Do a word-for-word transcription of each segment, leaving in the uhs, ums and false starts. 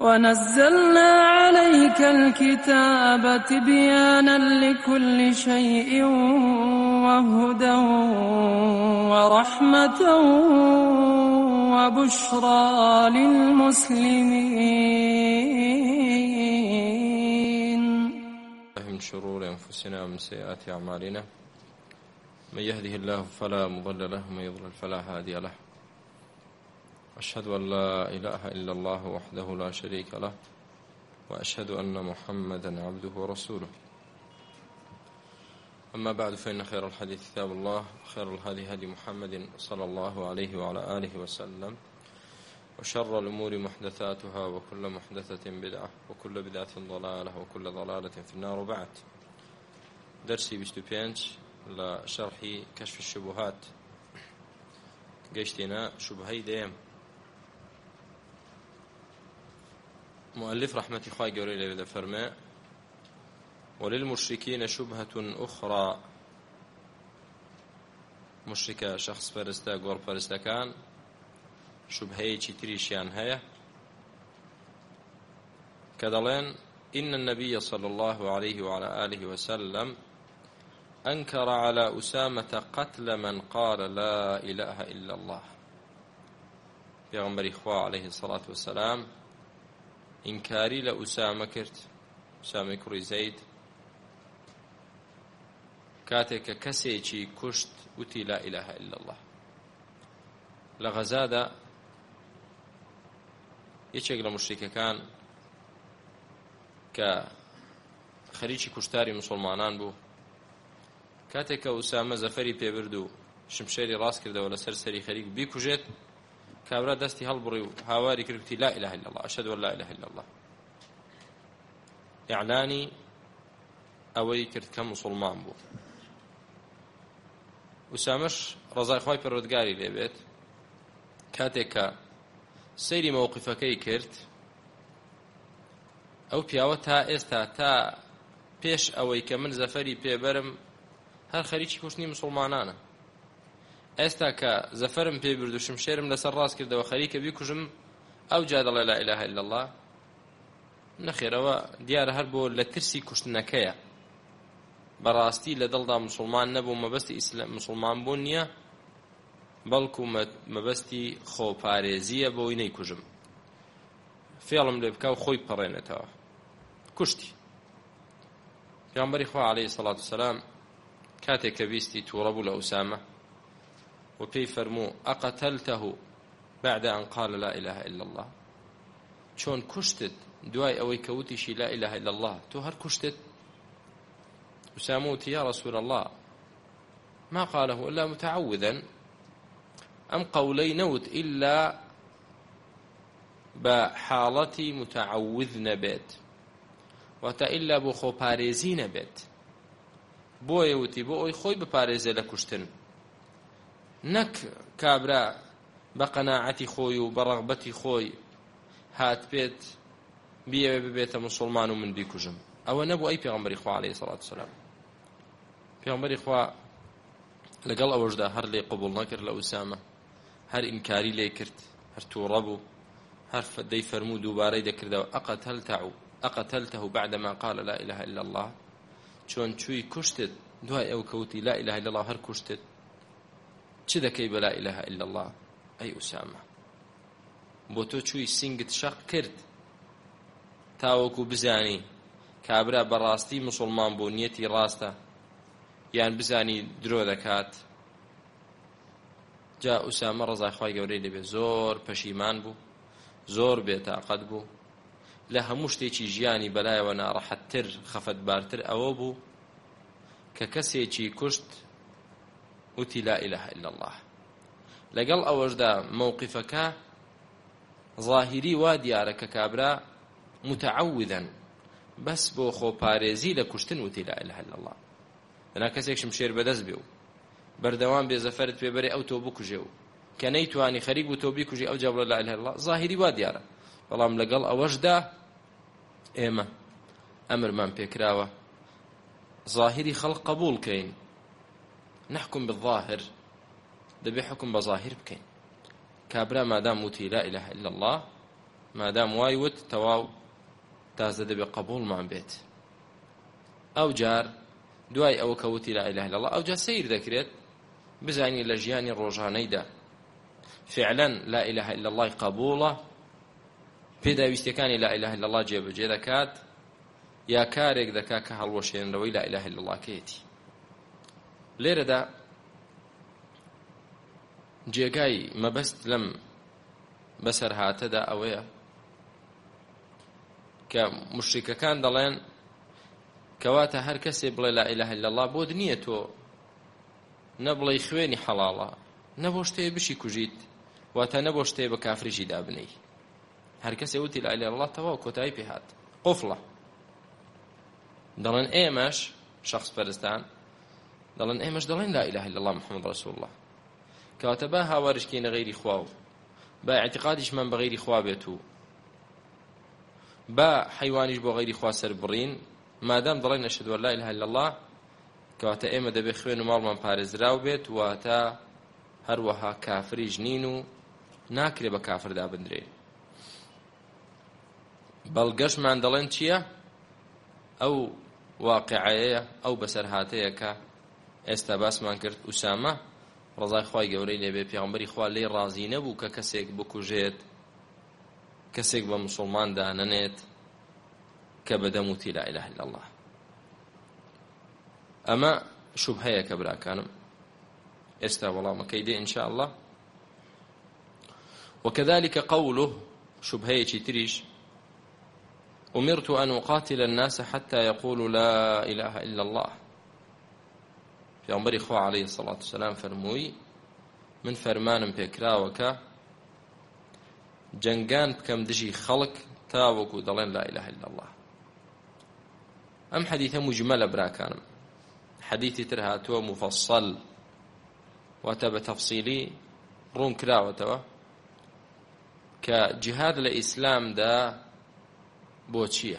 ونزلنا عليك الكتاب تبيانا لكل شيء وهدى ورحمة وبشرى للمسلمين. من شرور أنفسنا ومن سيئات أعمالنا، من يهده الله فلا مضل له ومن يضلل فلا هادي له. أشهد أن لا إله إلا الله وحده لا شريك له، وأشهد أن محمدا عبده ورسوله. أما بعد، فإن خير الحديث كتاب الله، وخير الهدي هدي محمد صلى الله عليه وعلى آله وسلم، وشر الأمور محدثاتها، وكل محدثة بدعة، وكل بدعة ضلالة، وكل ضلالة في النار. وبعد، درسي بيستو بينج لشرح كشف الشبهات. قيشتنا شبهي ديم. مؤلف رحمة الله قولي لي بدا فرماء: وللمشركين شبهة أخرى. مشركة شخص فرستا قور فرستا كان شبهي تريشيان هيا كدلين إن النبي صلى الله عليه وعلى آله وسلم أنكر على أسامة قتل من قال لا إله إلا الله. پیغمبر إخوة عليه الصلاة والسلام إنكاري لأسامة كرت، أسامة كري زيد، كاتك كسيكي كشت وتي لا إله إلا الله. لغزادة يشيك لمشركة كان كخريجي كشتاري مسلمانان بو، كاتك أسامة زفري بيبردو شمشيري راس كرده ولا سرسري خريق بيكوجيت، كابرا دستي هالبري هاواري كركتي لا إله إلا الله، أشهد أن لا إله إلا الله. إعلاني أولي كرت كم مسلمان بو. أسامش رضاي خواي پروردگاري لبيت كاتك سيري موقفكي كرت أو بياوة تا استا تا پیش أوي كمن زفري بيبرم هر خريجي كوشني مسلمانانا. ئێستا کە زەفەرم پێ برد و شمشێرم لەسەر ڕاست کردەوە خەریکە بیکوژم، ئەو جا دەڵێ لا ئیلاهە ئیلا الله. نەخێرەوە دیارە هەر بۆ لە ترسی کوشتنەکەیە، بەڕاستی لە دڵدا مسلمان نەبوو، مەبەستی مسلمان بوون نییە، بەڵکو مەبەستی خۆپارێزیە بۆی نەیکوژم، فێڵم لێ بکە و خۆی پەڕێنێتەوە، کوشتی. پێغەمبەری خوا عەلەیهی سەڵات وسەلام کاتێک کە بیستی تووڕە بوو لە ئوسامە وبي فرمو أقتلته بعد أن قال لا إله إلا الله. شون كشتت دواي أوي كوتشي لا إله إلا الله، تو هر كشتت. وساموت يا رسول الله ما قاله إلا متعوذا، أم قولي نوت إلا بحالتي متعوذ نبات وتا إلا بخو باريزي نبات بو يوتي بو خوي بباريزي لكشتن، نەک کابرا بە قەناعەتی خۆی و بە ڕەغبەتی خۆی هات پێت بیەوێ ببێتە مسلمان و من بیکوژم. ئەوە نەبوو ئەی پێغەمبەری خوا عەلەیهی سەڵات وسەلام. پێغەمبەری خوا لەگەڵ ئەوەشدا هەر لێ قبوڵ نەکرد لە ئوسامە، هەر ئینکاری لێ کرد، هەر تووڕە بوو، هەر دەی فەرموو دووبارەی دەکردەوە ئەقەتەلتەهو ئەقەتەلتەهو بعدما قال لا إله إلا الله. چۆن چووی کوشتت دوای ئەو کەوتی لا إله إلا الله هەر کوشتت، چ دەکەی بە لا إله إلا الله ئەی ئوسامە؟ بۆ تۆ چووی سینگت شەق کرد تاوەکو بزانی کابرا بەڕاستی مسلمان بۆ نیەتی ڕاستە یان بزانی درۆ دەکات. جا ئوسامە ڕەزای خوای گەورەی لێبێ زۆر پەشیمان بوو، زۆر بێتاقەت بوو، لە هەموو شتێکی ژیانی بەلایەوە ناڕەحەتتر خەفەتبارتر ئەوە بوو کە کەسێکی کوشت وتی لا إله إلا الله. لەگەڵ ئەوەشدا مووقفەکە ظاهری وا دیارە کە کابرا متعوذن بەس بۆ خۆپارێزی لە کوشتن وتی لا إله إلا الله. لەنا کەسێک شمشێر بەدەست بێ و بەردەوام بێ زەفەرت پێبەرێ ئەو تۆ بکوژێ و کە نەیتوانی خەریک بوو تۆ بیکوژی ئەو جا بڵێ لا إله إلا الله، ظاهری وا دیارە. بەڵام لەگەڵ ئەوەشدا ئێمە ئەمرمان پێکراوە ظاهری خەڵق قبول کەین، نحكم بالظاهر، دەبێ حکم بە ظاهر بکەین. کابرا مادام وتی لا إله إلا الله مادام وای وت تەواو تازە دەبێ قبوڵمان بێت. ئەو جار دوای ئەوە کەوتی لا ئیلاهە ئیللا الله ئەو جار سیر دەکرێت بزانی لە ژیانی ڕۆژانەیدا فعلا لا ئیلاهە ئیلا الله قبوڵە، پێداویستیەکانی لا ئیلاهە ئیلا الله جێبەجێ دەکات یا کارێک دەکات کە هەڵوەشێنەوەی لا ئیلاهە ئیلا الله کێتی. لێرەدا جێگای مەبەست لەم بەسەر هاتەدا ئەوەیە کە موشریکەکان دەڵێن کەواتە هەر کەسێ بڵێ لا ئیلاهە ئیلا الله بۆ نییە تۆ نەبڵێ خوێنی حەڵاڵە، نەبۆ شتێ بشی کوژیت، واتە نەبۆ شتێ بە کافریشی دابنەی. هەر کەسێ وتی لا ئیلاهە ئیلا الله تەواو کۆتایی پێ هات، قوفڵە. دەڵێن ئێمەش شەخص پەرستان دەڵێن ئێمەش دەڵێن لا ئیلاهە ئیلا الله محەممەد ڕەسوول الله، کەواتە با هاوارشکینە غەیری خوا و با اعتقادیشمان بە غەیری خوا بێت و با حیوانیش بۆ غەیری خوا سەر بڕین، مادام دەڵێن ئەشهەدو ئەن لا ئیلاهە ئیلا الله کەواتە ئێمە دەبێ خوێن و ماڵمان پارێزراو بێت، واتە هەروەها کافریش نین و ناکرێ بە کافردا بندرێ. بەڵگەشمان دەڵێن چییە؟ ئەو واقعەیە، ئەو بەسەرهاتەیە کە ئێستا باسمان کرد. ئوسامە ڕەزای خوای گەورەی لێبێ پێغەمبەری خوا لێی ڕازی نەبوو کە کەسێک بکوژێت، کەسێک بە موسڵمان دانەنێت کە بەدەم وتی لا ئیلاهە ئیلا الله. ئەمە شوبهەیە کە براکانم ئێستا وەڵامەکەی دێ ئینشاء الله. وكذلك قوله شبهەیەکی تریش أمرت أن أقاتل الناس حتى يقولوا لا إله إلا الله. پێغەمبەری خوا عليه الصلاة والسلام فەرمووی من فەرمانم پێکراوە کە جەنگان بکەم دژی خەڵک تا وەکو دەڵێن لا إله إلا الله. ئەم حەدیثە مجمەلە براکانم، حەدیثی تر هاتووە مفەصەل واتە بە تەفسیلی ڕوون کراوەتەوە کە جیهاد لە ئیسلامدا بۆ چییە؟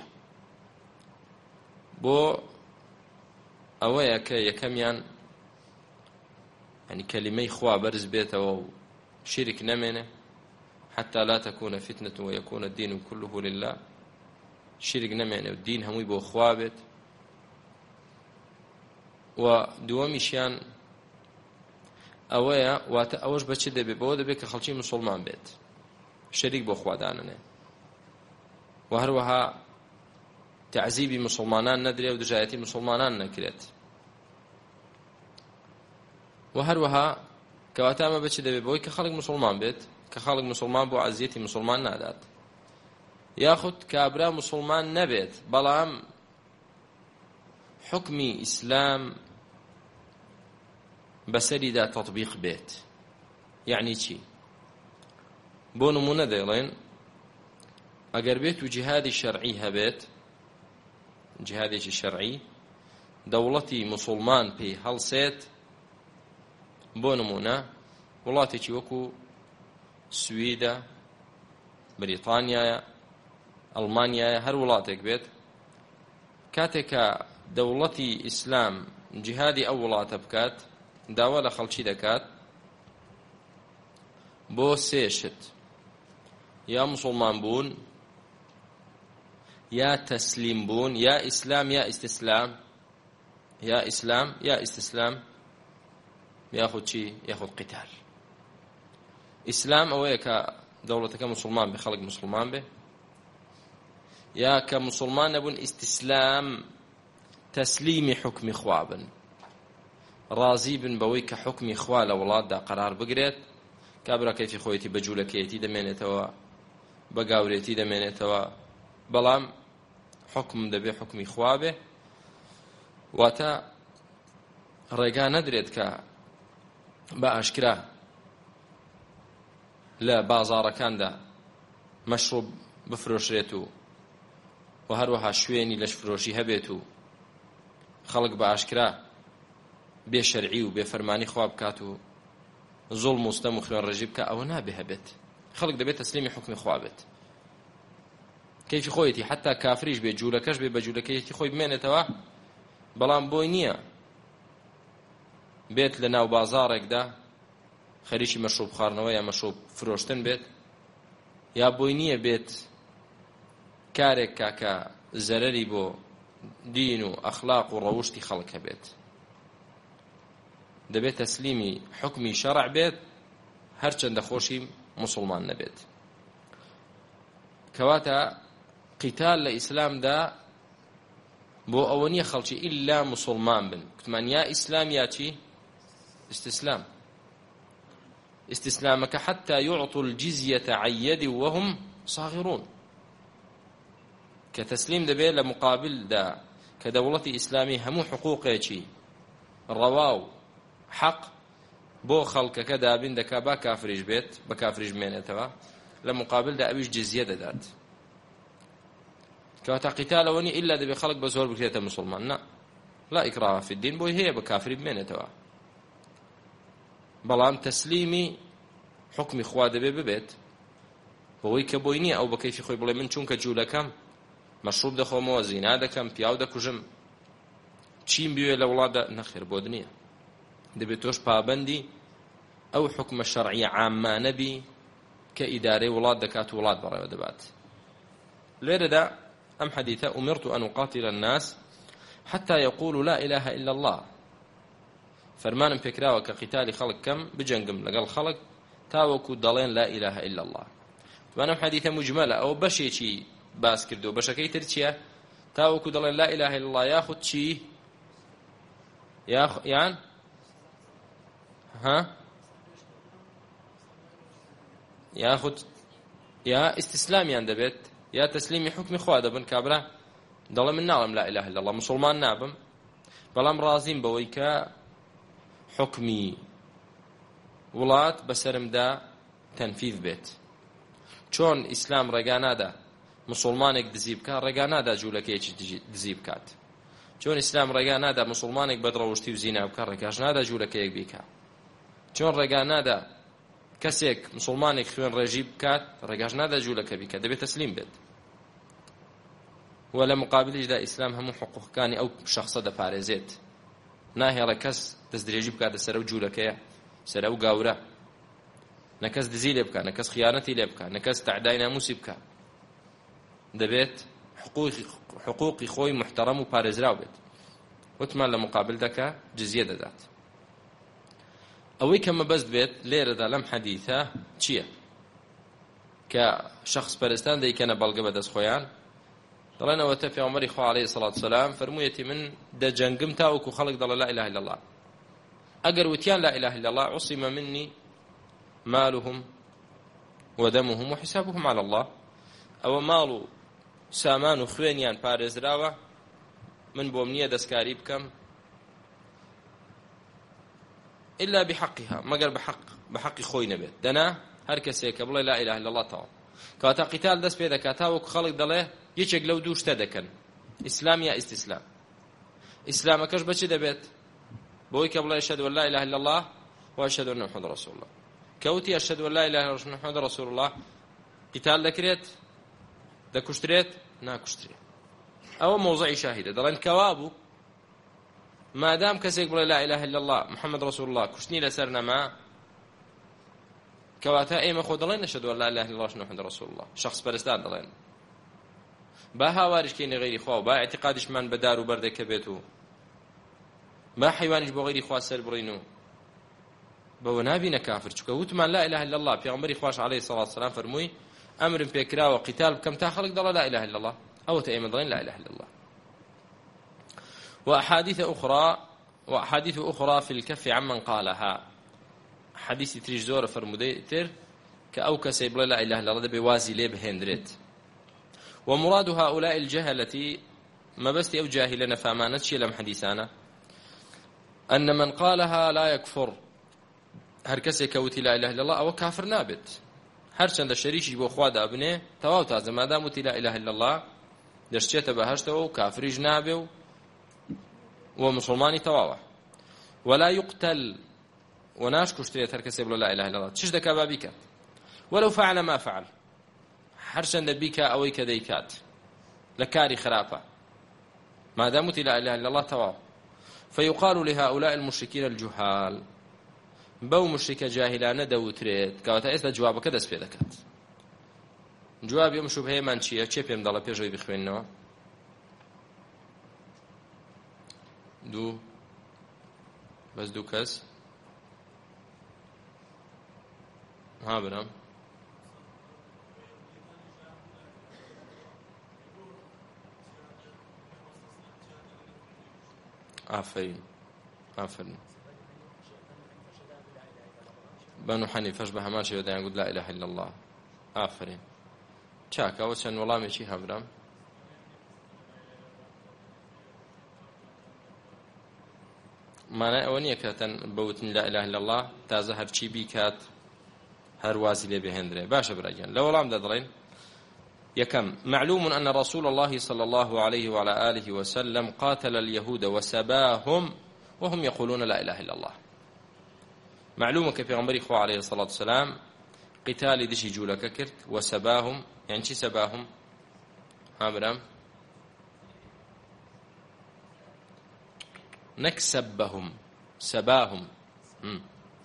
بۆ ئەوەیە کە یەکەمیان ینی کەلیمەی خوا بەرز بێتەوە و شیرک نەمێنێ، حتى لا تكون فتنة ويكون الدين كله لله، شیرک نەمێنێ و دین هەمووی بۆ خوا بێت. و دووەمیشیان ئەوەیە واتە ئەوەش بەچی دەبێت؟ بەوە دەبێت کە خەڵکی موسڵمان بێت، شەریک بۆ خوا دانەنێ، و هەروەها تعزیبی مسلمانان نەدرێ و دژایەتی مسلمانان نەکرێت. و هەروەها کەواتە ئەمە بەچی دەبێت؟ بەوەی کە خەڵک مسلمان بێت، کە خەڵک مسلمان بۆ عەزیەتی مسلمان نادات، یاخود کابرا مسلمان نەبێت بەڵام حکمی ئیسلام بەسەریدا تەطبیق بێت. یعنی چی؟ بۆ نمونە دەڵێن ئەگەر بێت و جیهادی شەرعی هەبێت، جیهادێکی شەرعی دەوڵەتی موسڵمان پێی هەڵسێت، بۆ نمونە وڵاتێکی وەکو سویدە، بریتانیایە، ئەڵمانیایە، هەر وڵاتێک بێت، کاتێکە دەوڵەتی ئیسلام جیهادی ئەو وڵاتە بکات، داوا لە خەڵکی دەکات بۆ سێشت: یا مسلمان بوون، یا تەسلیم بوون، یا ئیسلام یا ئیستیسلام، یا ئیسلام یا ئیستیسلام، یاخود چی؟ یاخود قیتال. ئیسلام ئەوەیە کە دەوڵەتەکە مسلمان بێ، خەڵک مسلمان بێ، یا کە مسلمان نەبوون ئیستیسلام تەسلیمی حکمی خوا بن، ڕازی بن بەوەی کە حکمی خوا لە وڵاتدا قەرار بگرێت، کابرا کەیفی خۆیەتی بە جوولەکەیەتی دەمێنێتەوە، بە گاورێتی دەمێنێتەوە، بەڵام حکم دەبێ حکمی خوا بێ. واتە ڕێگا نەدرێت کە بە ئاشکرا لە بازاڕەکاندا مەشروب بفرۆشرێت و و هەروەها شوێنی لەش فرۆشی هەبێت و خەڵک بە ئاشکرا بێ شەرعی و بێ فەرمانی خوا بکات و زوڵم و ستەم و خوێن ڕێژی بکە، ئەوە نابێ هەبێت. خەڵک دەبێت تەسلیمی حکمی خوا بێت، کەیفی خۆیەتی حتا کافریش بێ، جوولەکەش بێ، بە جوولەکەیەتی خۆی بمێنێتەوە، بەڵام بۆی نییە بێت لە ناو بازاڕێکدا خەریکی مەشروب خواردنەوە یا مەشروب فرۆشتن بێت، یا بۆی نییە بێت کارێک کاکە زەرەری بۆ دین و ئەخلاق و ڕەوشتی خەڵکە بێت، دەبێت تەسلیمی حکمی شەرع بێت هەرچەندە خۆشی مسلمان نەبێت. کەواتە قیتال لە ئیسلامدا بۆ ئەوە نییە خەڵکی ئیلا مسلمان بن، گوتمان یا ئیسلام یا چی؟ استسلام. استسلامەکە حتى يعطوا الجزية عن يد وهم صاغرون، کە تەسلیم دەبێت لە مقابلدا کە دەوڵەتی ئیسلامی هەموو حقوقێکی ڕەوا و حەق بۆ خەڵکەکە دابین دەکا با کافریش بێت بە کافریش بمێنێتەوە، لە مقابلدا ئەویش جزیە دەدات. کەواتە قیتالەوە نیە ئیلا دەبێت خەڵک بە زۆر بکرێتە مسلمان، نا لا ئیکراها فی الدین، بۆی هەیە بە کافری بمێنێتەوە، بەڵام تەسلیمی حکمی خوا دەبێ ببێت، بەوەی کە بۆی نییە ئەو بە کەیفی خۆی بڵێ من چونکە جوولەکەم مەشروب دەخۆمەوە، زینا دەکەم، پیاو دەکوژم، چیم بوێ لە وڵاتدا، نەخێر بۆ دنیا دەبێت تۆش پابەندی ئەو حکمە شەرعیە عامانە بی کە ئیدارەی وڵات دەکات و وڵات بەڕێوە دەبات. لێرەدا ئەم حەدیثە ئومرت أن أقاتل الناس حتى يقولوا لا إله إلا الله، فەرمانم پێکراوە کە قیتالی خەڵک کەم بجەنگم لەگەڵ خەڵک تاوەکو دەڵێن لا إله إلا الله. وانم حەدیثە مجمەلە، ئەوە بەشێکی باس کردو، بەشەکەی تر چییە؟ تاوەکو دەڵێن لا إله إلا الله یاخود چی؟ یان ها یاخود یا استسلامیان دەبێت یا تەسلیمی حکمی خوا دەبن، کابرا دەڵێ من ناڵم لا إله إلا الله، مسلمان نابم، بەڵام ڕازیم بەوەی کە حکمی وڵات بەسەرمدا تەنفیذ بێت. چۆن ئیسلام ڕێگا نادا مسلمانێک دزی بکات، ڕێگا نادا جوولەکەیەکی دزی بکات. چۆن ئیسلام ڕێگا نادا مسلمانێک بەدڕەوشتی و زینا بکات، ڕێگاش نادا جوولەکەیەک بیکات. چۆن ڕێگا نادا کەسێک مسلمانێک خوێن ڕێژی بکات، ڕێگاش نادا جوولەکە بیکات، دەبێت تەسلیم بێت. و لە مقابلیشدا ئیسلام هەموو حقوقەکانی ئەو شەخصە دەپارێزێت، ناهێڵە کەس دەستدرێژی بکاتە سەر ئەو جوولەکەیە، سەر ئەو گاورە، نەکەس دزی لێ بکات، نەکەس خیانەتی لێ بکات، نەکەس تەعدای ناموسی بکات، دەبێت حقوقی خۆی محتەرەم و پارێزراو بێت. وتمان لە مقابل دەکا جزیە دەدات. ئەوەی کە مەبەست بێت لێرەدا لەم حەدیثە چییە؟ کە شەخص پەرستان دەیکەنە بەڵگە بەدەست خۆیان، دەڵێنەوە تە پێغەمبەری خوا عەلەیهی سەڵات وسەلام فەرموویەتی من دەجەنگم تاوەکو خەڵک دەڵێ لا إله إلا الله، ئەگەر وتیان لا إله إلا الله عصم مني مالهم ودمهم وحسابهم على الله، ئەوە ماڵ و سامان و خوێنیان پارێزراوە، من بۆم نییە دەستکاری بکەم إلا بحقها، مەگەر بە حەقی خۆی نەبێت. دەنا هەر کەسێک کە بڵێ لا إله إلا الله تەواو. کەواتە قیتال دەست پێ دەکات تاوەکو خەڵک دەڵێ یەکێک لەو دوو شتە دەکەن، ئیسلام یا ئیستیسلام. ئیسلامەکەش بەچی دەبێت؟ بۆی کە بڵێ ئەشهەدو ئەن لا إله إلا الله وأشهد أن محمد رسول الله. کەوتی ئەشهەدو ئەن لا إله إلا الله وأشهد أن محمد رسول الله، قیتال دەکرێت؟ دەکوشترێت؟ ناکوشترێت. ئەوە مۆزعی شاهیدە، دەڵێن کەوا بوو مادام کەسێک بڵێ لا إله إلا الله محمد رسول الله کوشتنی لەسەر نەما، کەواتە ئێمە خۆ دەڵێن ئەشهەدو ئەن لا إله إلا الله وأشهد أن محمد رسول الله، شخص پەرستان دەڵێن با هاواریشکەینە غەیری خوا و با اعتقادیشمان بە دار و بەردەکە بێت و با حیوانیش بۆ غەیری خوا سەر بڕین و بەوە نابینە کافر. چونکە وتمان لا إله إلا الله، پێغەمبەری خواش عەلەیهی سەڵات وسەلام فەرمووی ئەمرم پێکراوە قیتال بکەم تا خەڵک دەڵێ لا إله إلا الله، ئەوەتە ئێمە دەڵێن لا إله إلا الله. وأحاديث أخرى وأحاديث أخرى في الكف عمن قالها، حديث تريج زور فرموديتر كأو كسيب لا إله إلا الله بوازي ليه بهندريت. ومراد هؤلاء الجهلة ما بس أو جاهلنا فامانت شيء لم حديثانا أن من قالها لا يكفر، هر کسی كوتي لا إله إلا الله أو كافر نابت، هر چند شريشي بو خوا دابنه تواو تازه ما دام وتي لا إله إلا الله دشته بهشته و كافريج نابه ومسلماني تواوه. ولا يقتل وناش كشتريت هر کسی بلا لا إله إلا الله تشش دكا بابيك ولو فعل ما فعل، هر چند بيك أوي كديكات لكاري خرافة ما دام وتي لا إله إلا الله تواو. فيقال لهؤلاء المشركين الجهال، بو مشرك جاهلانه دەوترێت، کەواتە ئێستا جوابەکە دەست پێ دەکات. جوابی ئەم شوبهەیەمان چییە؟ چێ پێم دەڵێ پێشەوەی بخوێننەوە؟ دوو بەس دوو کەس ها برام ئافرین ئافرین بەنو حەنیفەش بە هەمان شێوە دەیان گوت لا ئیلاهە ئیلا الله. ئافرین چاکە ئەوە چەند وەڵامێکی هەبرام. مانای ئەوە نییە کە تەن بەوتن لا ئیلاهە ئیلا الله تازە هەرچی بیکات هەر وازی لێ بهێندرێ. باشە براگیان لە وەڵامدا دەڵێن يكم معلوم أن رسول الله صلى الله عليه وعلى آله وسلم قاتل اليهود وسباهم وهم يقولون لا إله إلا الله. معلومة كبيغمبري إخوة عليه الصلاة والسلام قتال دشي جولك كرت وسباهم يعني شي سباهم ها برام نكسبهم سباهم مم.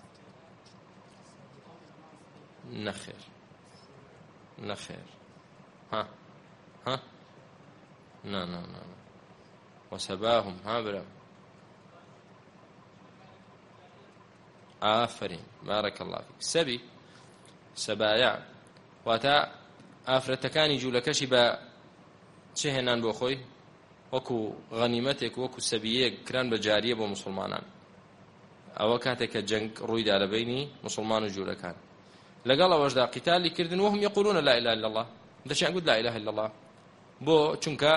نخير نخير ها ها لا لا لا وسباهم ها برام آفرين بارك الله فيك. سبي سبايا واتا ئافرەتەکانی جوولەکەشی بە چه هێنان بۆ خۆی وەکو غەنیمەتێک وەکو سەبیەک کران بە جاریە بۆ موسڵمانان. ئەوە کاتێک کە جەنگ ڕوویدا لە بینی موسڵمان و جوولەکان لەگەڵ ئەوەشدا قیتالی کردن وهم یقولون لا إله إلا الله دەچیان گوت لا إله إلا الله بۆ چونکە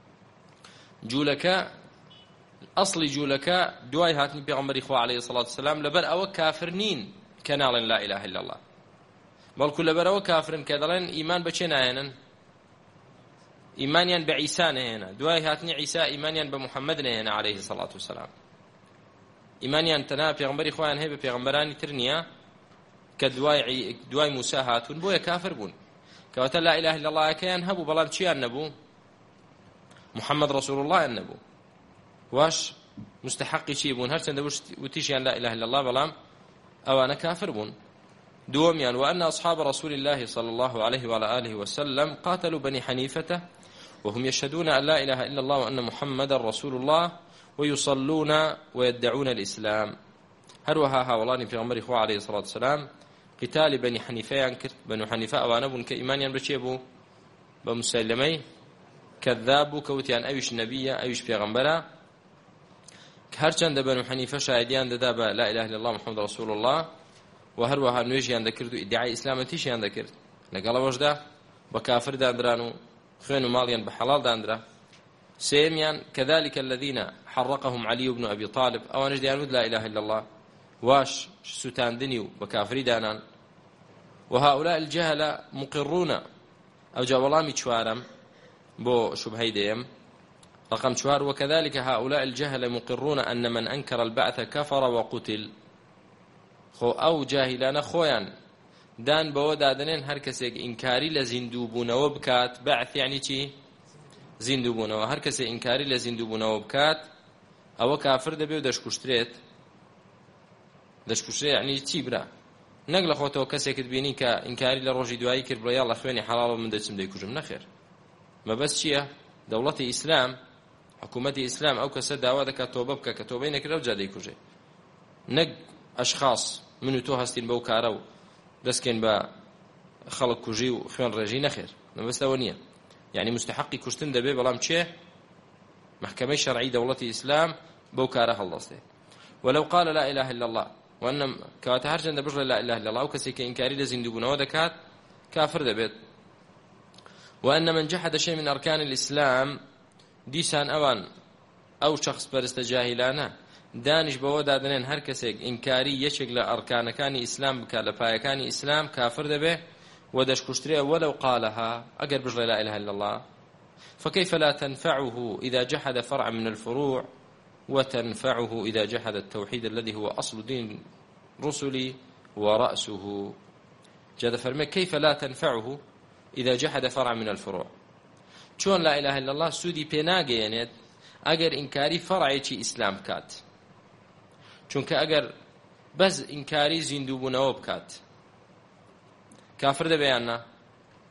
جوولەکە ئەسڵی جوولەکە دوای هاتنی پێغەمبەری خوا عەلەیهی سەڵات وسەلام لەبەر ئەوە کافر نین کە ناڵێن لا إله إلا الله بەڵکو لەبەرەوە کافرن کە دەڵێن ئیمان بەچێ نایەنن ئیمانیان بە عیسا نەهێنا دوای هاتنی عیسا ئیمانیان بە محەممەد نەهێنا عەلەیهی سەڵات وسەلام ئیمانیان تەنها پێغەمبەری خۆیان هەیە بە پێغەمبەرانی تر نییە کە دوای دوای موسا هاتوون بۆیە کافر بوون کەواتە لا إله إلا الله کەیان هەبوو بەڵام چیان نەبوو محەممەد ڕەسوول اللهیان نەبوو واش مستحقی چی بوون هەرچەندە وتیشیان لا إله إلا الله بەڵام ئەوانە کافر بوون. دووەمیان وأن أصحاب رسول الله صلى الله عليه وعلى آله وسلم قاتلوا بني حنيفة وهم يشهدون أن لا إله إلا الله وأن محمد رسول الله ويصلون ويدعون الإسلام. هروها هاولاني في غمر إخوة عليه الصلاة والسلام قتال بني حنيفة ينكر بنو حنيفة أوانبون كإيمان بشيبو بمسلمي كذابو كوتيان أيش نبي أيش في غمبرة هرچند بنو حنيفة شاهديان دابا لا إله إلا الله محمد رسول الله وهروها نوێژیان دەکرد و ئیدعای ئیسلامەتیشیان دەکرد لەگەڵەوەشدا بە کافر دانران و خوێن و ماڵیان بە حەڵال دانرا. سێمیان كذلك الذين حرقهم علي بن أبي طالب ئەوانش دەیانوت لا إله إلا الله واش سوتاندنی و بە کافری دانان. وهؤلاء الجهلة مقرون أو جاوەڵامی چوارم بۆ شوبهەی دێم رقم چوار وكذلك هؤلاء الجهلة مقرون أن من أنكر البعث كفر وقتل. خۆ ئەو جاهیلانە خۆیان دان بەوە دادنێن هەر کەسێک ئینکاری لە زیندووبوونەوە بکات بەعث یعنی چی زیندووبوونەوە هەر کەسێک ئینکاری لە زیندووبوونەوە بکات ئەوە کافر دەبێ و دەشکوشترێت. دەشکوشترێت یعنی چی برا نەک لە خۆتەوە کەسێکت بینی کە ئینکاری لە ڕۆژی دوایی کرد بڵێ یاڵە خوێنی حەڵاڵە من دەچم دەیکوژم نەخێر. مەبەست چییە؟ دەوڵەتی ئیسلام حکوومەتی ئیسلام ئەو کەسە داوا دەکات تۆبە بکە کە تۆبەی نەکرد ئەو جا دەیکوژێ. نەک ئەشخاص من و تۆ هەستین بەو کارە و دەستکەین بە خەڵک کوژی و خوێن ڕێژی نەخێر مەبەستەوە نییە. یعنی مستحقی کوشتن دەبێ بەڵام چێ محکەمەی شەرعی دەوڵەتی ئیسلام بەو کارە هەڵدەستێ. ولو قال لا إله إلا الله وأن كواتە هەرچەندە بژڵێ لا إله إلا الله ئەو کەسێک کە ئینکاری لە زیندووبوونەوە دەکات کافر دەبێت. وأن من جحد شيء من أركان الإسلام دیسان ئەوان ئەو شخص پەرستە جاهیلانە دانیش بەوە دادنێن هەر کەسێک ئینکاری یەکێک لە ئەرکانەکانی ئیسلام بکات لە پایەکانی ئیسلام کافر دەبێ و دەشکوشترێ ولو قالها ئەگەر بژڵێ لا إله إلا الله. فكيف لا تنفعه إذا جحد فرع من الفروع وتنفعه إذا جحد التوحيد الذي هو أصل دين رسلي ورأسه. جاد فرمي كيف لا تنفعه إذا جحد فرع من الفروع چۆن لا إله إلا الله سودی پێ ناگەیەنێت ئەگەر ئینکاری فەرعێکی ئیسلام بکات چونکە ئەگەر بەس ئینکاری زیندووبوونەوە بکات کافر دەبێ یان نا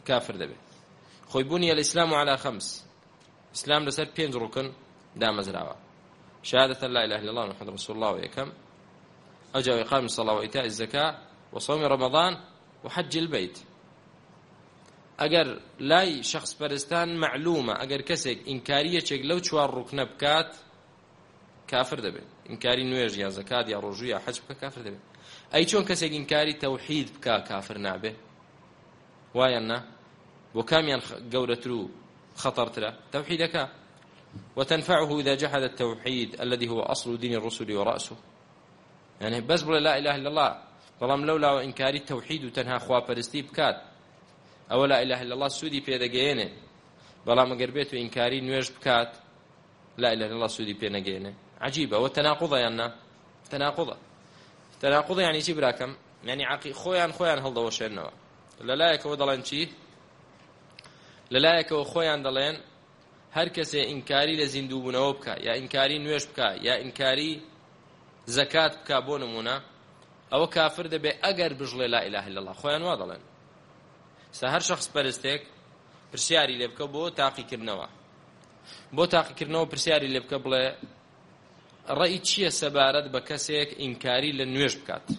كافر دبي خوي بني الإسلام على خمس إسلام لسر بينج ركن دام زراوة شهادة لا إله إلا الله محمد رسول الله ويكم أجا إقام الصلاة وإيتاء الزكاة وصوم رمضان وحج البيت أجر لاي شخص برستان معلومة أجر كسك إنكارية شيء لو شوار ركن بكات كافر دبي إنكاري نويج يا زكاة يا رجوع يا حج بك كافر دبي أي شون كسك إنكاري توحيد بكا كافر نعبه واينا وكاميان جورترو خطر ترى توحيدك وتنفعه إذا جحد التوحيد الذي هو أصل دين الرسل ورأسه يعني بس بلا لا إله إلا الله بلام لولا إنكار التوحيد وتنها خوا برستي بكات أو لا إله إلا الله سودي بيدقينه بلام قربيت وإنكاري نويج بكات لا إله إلا الله سودي بيدقينه عجيبة والتناقضة يعني تناقضة تناقضة يعني شي براكم يعني عقي خويان خويان هل ضوشينوا لا لا يكو دلين شي لا لا يكو خويان دلين هر کسی انکاری لزندو بنو بکا یا انکاری نویش بکا یا انکاری زکات بکا بۆ نمونە ئەوە کافر دەبێ ئەگەر بژڵێ لا إله إلا الله خۆیان وا دەڵێن سا هەر شخص پەرستێک پرسیاری لێ بکە بۆ تاقیکردنەوە بۆ تاقیکردنەوە پرسیاری لێ بکە بڵێ ڕەئی چییە سەبارەت بە کەسێک ئینکاری لە نوێژ بکات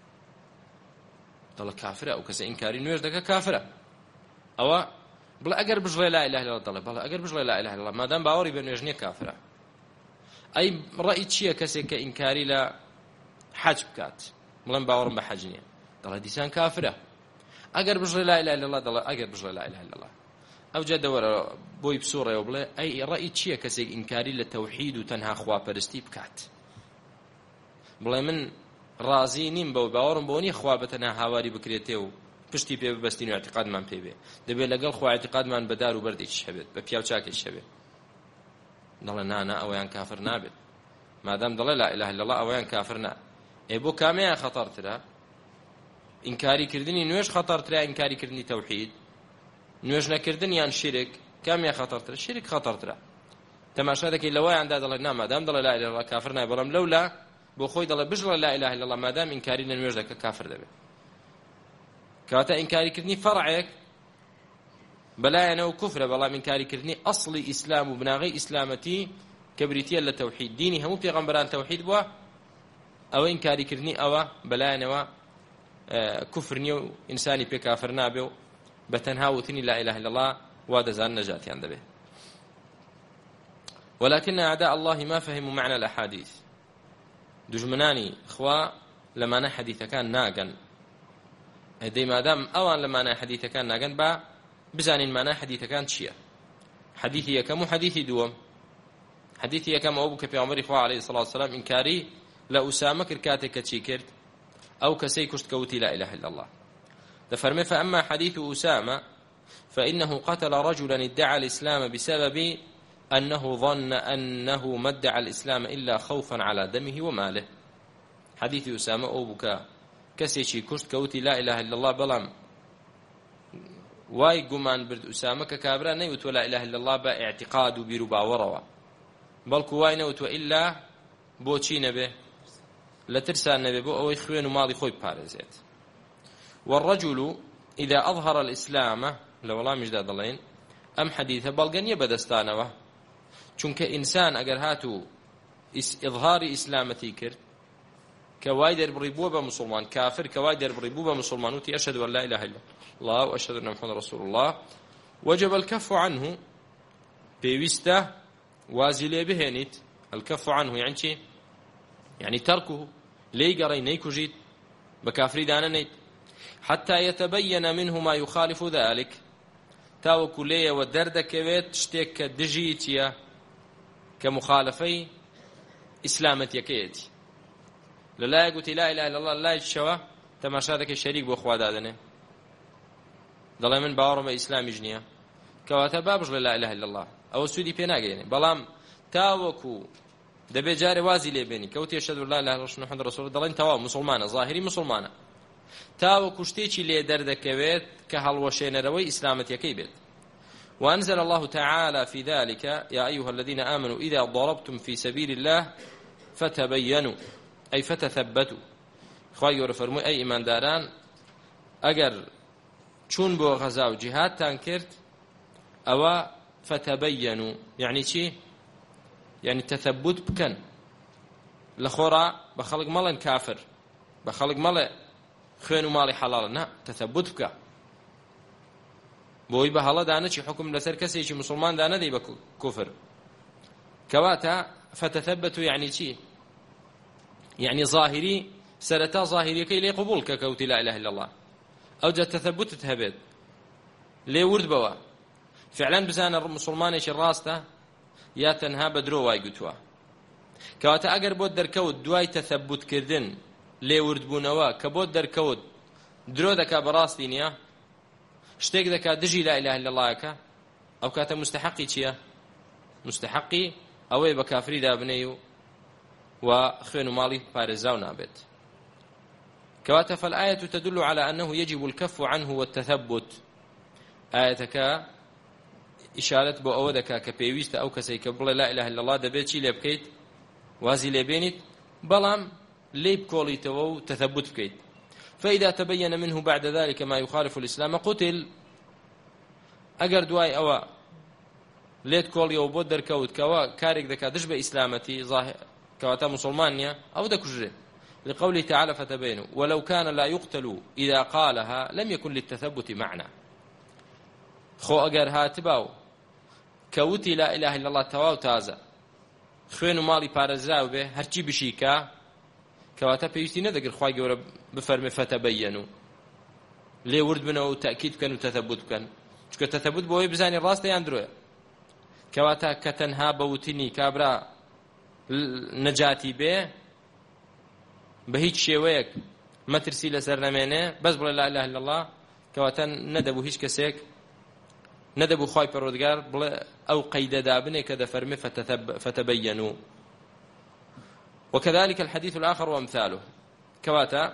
دەڵێ کافرە ئەو کەسە ئینکاری نوێژ دەکە کافرە ئەوە بڵێ ئەگەر بژڵێ لا إله إلا الله دەڵێ بەڵێ ئەگەر بژڵێ لا إله إلا الله مادام باوەڕی بە نوێژ نییە کافرە ئەی ڕەئی چییە کەسێک کە ئینکاری لە حەج بکات بڵێن باوەڕم بە حەج نییە دەڵێ دیسان کافرە ئەگەر بژڵێ لا إله إلا الله دەڵێ ئەگەر بژڵێ لا إله إلا الله ئەو جا دەوەرە بۆی بسوڕێەوە بڵێ ئەی ڕەئی چییە کەسێک ئینکاری لە تەوحید و تەنها خواپەرستی بکات بڵێ من ڕازی نیم بەو باوەڕم بۆ نییە خوا بەتەنها هاواری بکرێتێ و پشتی پێ ببەستین و اعتقادمان پێ بێ دەبێت لەگەڵ خوا اعتقادمان بەدار و بەردێکیش هەبێت بە پیاو چاکێکیش هەبێت دەڵێ نانە ئەوەیان کافر نابێت مادام دەڵێ لا إله إلا الله ئەوەیان کافر نا ئێ بۆ کامیان خەتەرترە ئینکاریکردنی نوێژ خەتەرترە ئینکاریکردنی تەوحید نوێژ نەکردن یان شیرک کامیان خەتەرترە شیرک خەتەرترە تەماشا دەکەی لەوایاندا دەڵێ نا مادام دەڵێ لا إله إلا الله کافر نابێت بەڵام لەولا بۆ خۆی دەڵێ بژڵێ لا إله إلا الله مادام ئینکاری لە نوێژ دەکە کافر دەبێت کەواتە ئینکاریکردنی فەرعێک بەلایەنەوە کوفرە بەڵام ئینکاریکردنی ئەسڵی ئیسلام و بناغەی ئیسلامەتی کە بریتیە لە تەوحید دینی هەموو پێغەمبەران تەوحید بووە ئەوە ئینکاریکردنی ئەوە بەلایەنەوە کوفر نییە و ئینسانی پێ کافر نابێ و بە تەنها وتنی لا إله إلا الله وا دەزان نەجاتیان دەبێت ولكن أعداء الله ما فهموا معنى الأحاديث دژمنانی خوا لەمانە حەدیثەکان ناگەن هەدەی مادام ئەوان لەمانە حەدیثەکان ناگەن با بزانین مانای حەدیثەکان چییە حەدیثی یەکەم و حەدیثی دووەم حەدیثی یەکەم ئەوە بوو کە پێغەمبەری خوا عەلەیهی سەڵاتو وسەلام ئینکاری لە ئوسامە کرد کاتێک کە چی کرد ئەو کەسەی کوشت کە وتی لا إله إلا الله دەفەرمێ فأما حديث أسامة فإنه قتل رجلا ادعى الإسلام بسبب أنه ظن أنه ما ادعى الإسلام إلا خوفا على دمه وماله حديث أسامة أو بكا کەسێکی کوشت کەوتی لا إله إلا الله بەڵام وای گومان برد ئوسامە کە کابرا نەیوتوە لا إله إلا الله بە اعتقاد و بیر و باوەڕەوە بەڵکو وای نەوتوە ئیلا بۆچی نەبێ لە ترسان نەبێ بۆ ئەوەی خوێن و ماڵی خۆی بپارێزێت والرجل إذا أظهر الإسلام لە وەڵامیشدا دەڵێن ئەم حەدیثە بەڵگە نییە بەدەستانەوە چونکە ئینسان ئەگەر هاتوو ئیظهاری ئیسلامەتی کرد كواي دربري بوبا مسلمان كافر كواي دربري بوبا مسلمان وتي أشهد أن لا إله إلا الله وأشهد أن محمد رسول الله وجب الكف عنه بيوسته وازلي بهنيت الكف عنه يعني شيء يعني تركه لي قري نيكو جيت بكافري دانا نيت حتى يتبين منه ما يخالف ذلك تاو كلية ودرد كبيت تشتيك دجيتيا كمخالفي إسلامة يكيتي للا يقول لا إله إلا الله لا يشوا تماشا ذاك الشريك بو خوا دادنه دڵێ من باوەڕم بە ئیسلامیش نییە کەواتە با بژڵێ لا إله إلا الله ئەوە سوودی پێ ناگەێنێ بەڵام تاوەکو دەبێت جارێ وازی لێبێنی کەوتی ئەشهەدو أن لا إله إلا الله محمد رسول الله دەڵێن تەواو مسلمانە ظاهری مسلمانە تاوەکو شتێکی لێ دەردەکەوێت کە هەڵوەشێنەرەوەی ئیسلامەتیەکەی بێت وأنزل الله تعالى في ذلك يا أيها الذين آمنوا إذا ضربتم في سبيل الله فتبينوا أي فتثبتوا خواهي ورفرموا أي إيمان داران أجر چون بۆ غەزا و جیهادتان کرد ئەوە فتەبەیەنوا یعنی چی؟ یعنی تەثەبوت بکەن لە خۆڕا بە خەڵک مەڵێن کافر بە خەڵک مەڵێ خوێن و ماڵی حەڵاڵە نا تەثەبوت بکە بۆی بە هەڵەدا نەچی حکم لەسەر کەسێکی مسلماندا نەدەی بە کوفر کەواتە فتەثەبەتوا یعنی چی؟ یعنی ظاهری سەرەتا ظاهریەکەی لێ قبوڵ کە کەوتی لا إله إلا الله ئەو جا تەثەبوتت هەبێت لێ ورد بەوە فعلا بزانە مسلمانێکی ڕاستە یا تەنها بە درۆ وای گوتووە کەواتە ئەگەر بۆت دەرکەوت دوای تەثەبوتکردن لێ وردبوونەوە کە بۆت دەرکەوت درۆ دەکا بەڕاستی نییە شتێک دەکا دژی لا إله إلا اللهەکە ئەو کاتە مستحقی چییە؟ مستحقی ئەوەی بە کافری دابنێ و و خوێن و ماڵی پارێزاو نابێت كواتا فالآية تدل على أنه يجب الكف عنه والتثبت آيتك إشارة بو أودك كبيويست أو كسيك بلا لا إله إلا الله دبيت شي لبكيت وازي لبينت بلام ليب كوليتو تثبت بكيت فإذا تبين منه بعد ذلك ما يخالف الإسلام قتل أجر دواي أو ليت كولي أو بودر كود كوا كارك دكا دش بإسلامتي ظاهر كواتا مسلمانيا أو دكجري لقوله تعالى فتبينوا ولو كان لا يقتل إذا قالها لم يكن للتثبت معنى خو أجر هاتباو كوتي لا إله إلا الله تواو تازا خوين مالي بارزاو به هرچی بشيكا كواتا بيشتي ندقر خواهي قورا بفرم فتبينوا ليه ورد بنو تأكيد كان وتثبت كان چكو تثبت بوي بزاني الراس ديان دروي كواتا كتنها بوتني كابرا نجاتي به بهيج شێوەیەک مەترسی لەسەر نەمێنێ بەس بڵێ لا إله إلا الله کەواتە نەدەبوو هیچ کەسێک نەدەبوو خوای پەروەردگار بڵێ ئەو قەیدەدا بنێ کە دەفەرمێ فتبينوا وكذلك الحديث الآخر وأمثاله كواتا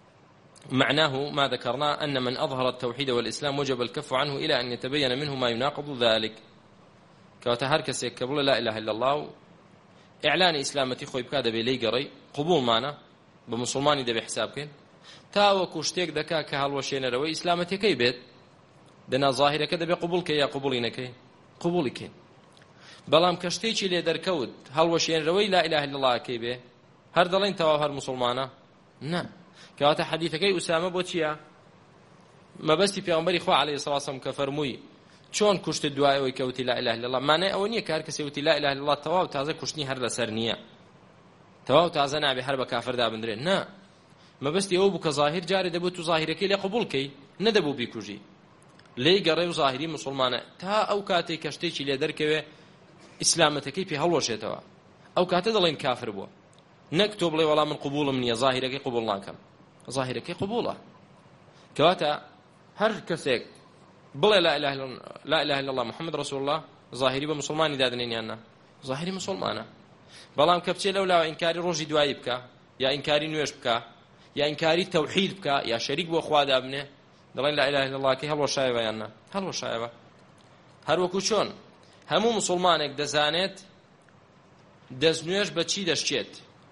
معناه ما ذكرنا أن من أظهر التوحيد والإسلام وجب الكف عنه إلى أن يتبين منه ما يناقض ذلك كواتا هر کەسێک کە بڵێ لا إله إلا الله إعلان إسلامەتی خۆی بکا دەبێ لێی گەڕێی قبول مانە بە مسلمانی دەبێ حساب بکەین تاوەکو شتێک دەکا کە هەڵوەشێنەرەوەی ئیسلامەتەکەی بێت دەنا ظاهیرەکە دەبێ قبولکە یا قبولی نەکەی قبولی کەین بەڵام کە شتێکی لێ دەرکەوت هەڵوەشێنەرەوەی لا إله إلا اللهەکەی بێ هەر دەڵێن تەواو هەر مسلمانە نا کەواتە حەدیثەکەی ئوسامە بۆ چییە؟ مەبەستی پێغەمبەری خوا عەلەیهی سەڵاتو وەسەلام کە فەرمووی چۆن کوشت دوایەوەی کەوتی لا إله إلا الله مانای ئەوە نییە کە هەر کەسێ وتی لا إله إلا الله تەواو تازە کوشتنی هەر لەسەر نییە تەواو تازە نابێ هەر بە کافردا بندرێن نا مەبەستی ئەوە بوو کە ظاهر جارێ دەبوو تو ظاهیرەکەی لێ قبوڵکەی نەدەبوو بیکوژی لێی گەڕێ و ظاهری مسلمانە تا ئەو کاتێک کە شتێکی لێ دەرکەوێ ئیسلامەتەکەی پێ هەڵوەشێتەوە ئەو کاتە دەڵێن کافر بووە نەک تۆ بڵێ وەڵام من قبوڵم نییە ظاهیرەکەی قبوڵ ناکەم ظاهیرەکەی قبوڵە کەواتە هەر کەسێک بڵێ لا إله لا إله إلا الله محمد رسول الله ظاهری بە مسلمانی دادنێنیان نا ظاهری مسلمانە بەڵام کە بچێ لەولاوە ئینکاری ڕۆژی دوایی بکە یا ئینکاری نوێژ بکە یا ئینکاری تەوحید بکە یا شەریک بۆ خوا دابنێ دەڵێن لا إله إلا الله کە هەڵوەشایەوە یان نا هەڵوەشایەوە هەروەکو چۆن هەموو مسلمانێک دەزانێت دەستنوێژ بە چی دەشتێت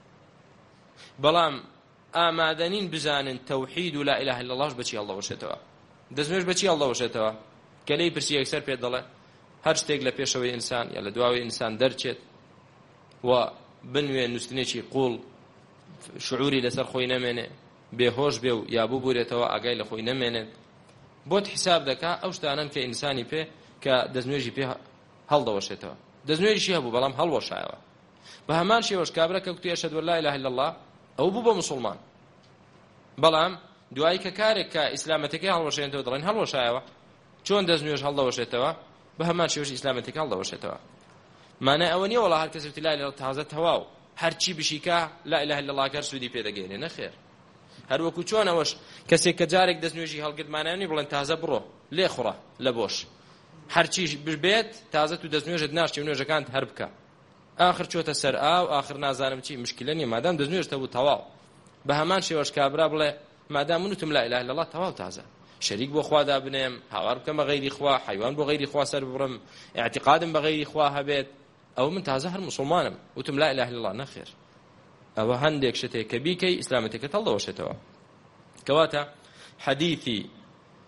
بەڵام ئامادەنین بزانن تەوحید و لا إله إلا الله بە چی هەڵدەوەشێتەوە دەستنوێژ بە چی هەڵدەوەشێتەوە کە لێی پرسی یەکسەر پێت دەڵێ هەر شتێک لە پێشەوەی ئینسان یا لە دواوەی ئینسان دەرچێت و بنوێ نووسنێکی قوڵ شعوری لەسەر خۆی نەمێنێ بێهۆش بێ و یا ببورێتەوە ئاگای لە خۆی نەمێنێت بۆت حساب دەکا ئەو شتانن کە ئینسانی پێ کە دەستنوێژی پێ هەڵدەوەشێتەوە دەستنوێژی هەبوو بەڵام هەڵوەشایەوە بە هەمان شێوەش کابرا کە وتی ئەشهەدو ئەن لا إله إلا الله ئەو بوو بە مسلمان بەڵام دوایی کە کارێک کە ئیسلامەتەکەی هەڵوەشێنێتەوە دەڵێن هەڵوەشایەوە چۆن دەستنوێژ هەڵدەوەشێتەوە بە هەمان شێوەش ئیسلامەتەکەی هەڵدەوەشێتەوە مانای ئەوە نییە وەڵا هەر کەس وتی لا إله إلا الله تازە تەواو هەرچی بشیکە لا إله إلا الله کە سوودی پێدەگەێنێ نەخێر هەروەکو چۆن ئەوەش کەسێک کە جارێک دەستنوێژی هەڵگرت مانای بڵێن تازە بڕۆ لێ خوڕە لە بۆش هەرچی ببێت تازە تو دەستنوێژت ناشتی و نوێژەکانت هەر بکە ئاخر چۆتە سەر ئاو ئاخر نازانم چی مشکلە نییە مادام دەستنوێژتە بوو تەواو بە هەمان شێوەش کابرا بڵێ مادام منوتم لا إله إلا الله تەواو تازە شەریک بۆ خوا دابنێم هاوار بکەم بە غەیری خوا حیوان بۆ غەیری خوا سەر ببڕم ئیعتیقادم بە غەیری خوا هەبێت ئەو من تازە هەر مسلمانم وتم لا إله إلا الله نەخێر ئەوە هەندێک شتێک کە بیکەی ئیسلامەتەکەت هەڵدەوەشێتەوە کەواتە حەدیثی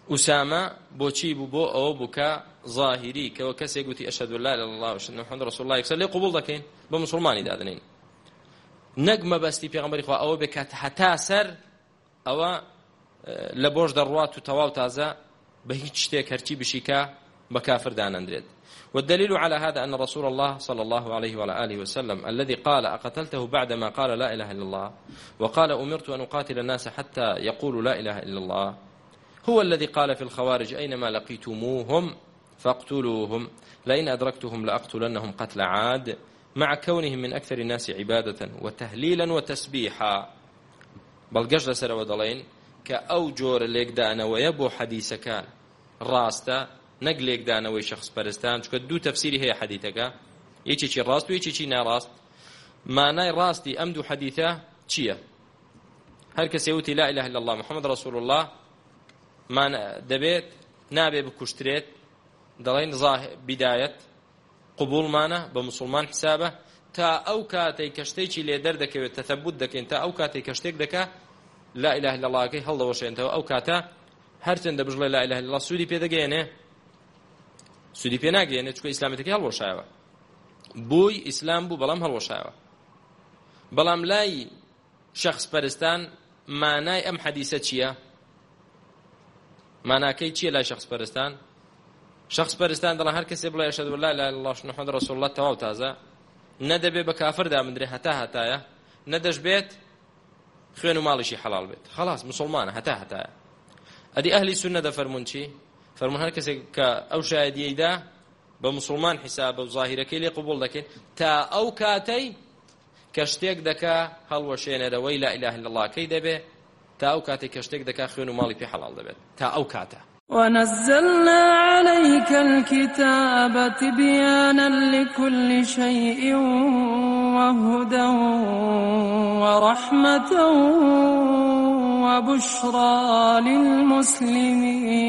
ئوسامە بۆچی بوو بۆ ئەوە بووکە ظاهری کەەوە کەسێک گوتی ئەشهەدو لا إله إلا الله وأشهد أن محمدا رسول الله یەکسەر لێ قبوڵ دەکەین بە مسلمانی دادنین نەک مەبەستی پێغەمبەری خوا ئەوە بێت کە هەتا سەر ئەوە لە بۆش دەڕوات و تەواو تازە بە هیچ شتێک هەرچی بشیکە بە کافر دانەندرێت. والدليل على هذا أن رسول الله صلى الله عليه وعلى آله وسلم الذي قال أقتلته بعدما قال لا إله إلا الله وقال أمرت أن أقاتل الناس حتى يقولوا لا إله إلا الله هو الذي قال في الخوارج أينما لقيتموهم فاقتلوهم لئن أدركتهم لأقتلنهم قتل عاد مع كونهم من أكثر الناس عبادة وتهليلا وتسبيحا. بل قجل سر ودلين كأو جور ليك دانا ويبو حديث كان راستا نقليك دانا وي شخص برستان شكو دو تفسيري هي حديثك يچي چي راست ويچي چي ناراست معناي راستي أمدو حديثة چية هر کس يوتي لا إله إلا الله محمد رسول الله ما دبيت نابي بكشتريت دلين ظاهر بداية قبول مانا بمسلمان حسابه تا أو كاتي كشتيكي لي دردك وتثبت دك انت أو كاتي كشتيك دك لا إله إلا الله كي هلا وش انت أو كاتا هرتن دبجل لا إله إلا الله سودي بيدا جينه سودي بينا جينه تشكو إسلامتك هلا وشايوا بوي إسلام بو بلام هلا وشايوا بلام لاي شخص برستان معناي أم حديثة چيا معناه كي چيا لا شخص برستان شخص برستان دڵ هەر کەسێ بڵێ ئەشهەدو لا إله إلا الله محمد رسول الله تەواو تازە نەدەبێ بە کافر دامندرێ هەتا هەتایە نەدەشبێت خوێن و ماڵیشی حەڵال بێت خلاص مسلمانە هەتا هەتایە. ئەدی ئەهلی سونە دەفەرمون چی؟ فەرمون هەر کەسێک کە ئەو شایەدیەیدا بە مسلمان حیسابە و زاهیرەکەی لێ قبوڵ دەکەین تا ئەو کاتەی کە شتێک دەکا هەڵوەشێنەرەوەی لا إله إلا الله کەی دەبێ تا ئەو کاتێک کە شتێک دەکا خوێن و ماڵی پێ حەڵال دەبێت تا ئەو کاتە. ونزلنا عليك الكتاب تبيانا لكل شيء وهدى ورحمة وبشرى للمسلمين